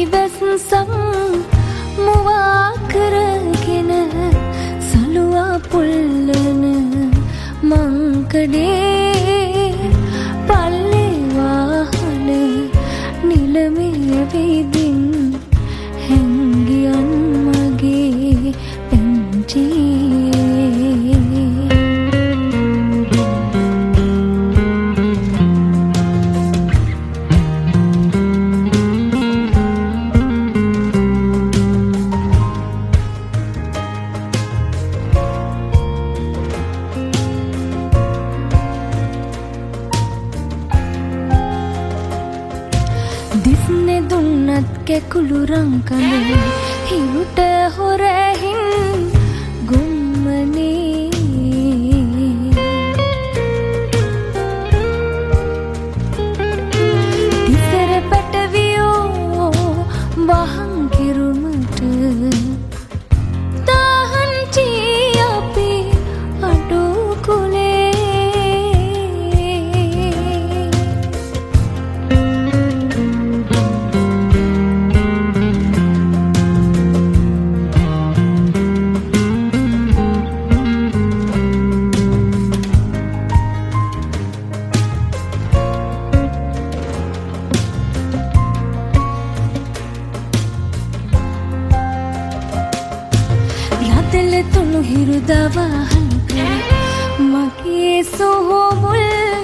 වැස්සම් මුවා කරගෙන සලුවා පුල්ලන මංකඩේ පල්ලේ වාහන නිලමේ විදින් හැංගියන් මගේ පැංචියේ දිස්නේ දුන්නත් කැකුළු රංකන හිරුට හොරහින් ගුම්මනේ තිසර පැටවියෝ වහන් කිරුමට තාහන්චි අපි අඩු කුලේ තුණු හිරුදවාහක මගේ සොහොමුල්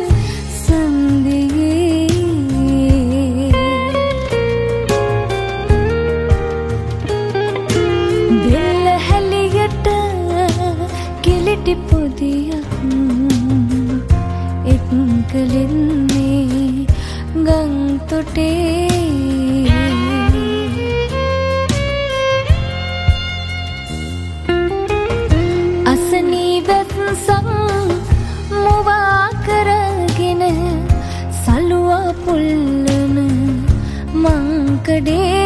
සන්දියේ බෙල්ල හැලියට කිලිටි පොදියක් එක්කලෙන්නේ ගං තොටේ අසනී වැස්සම් මුවා කරගෙන සලුවා පුල්ලන මංකඩේ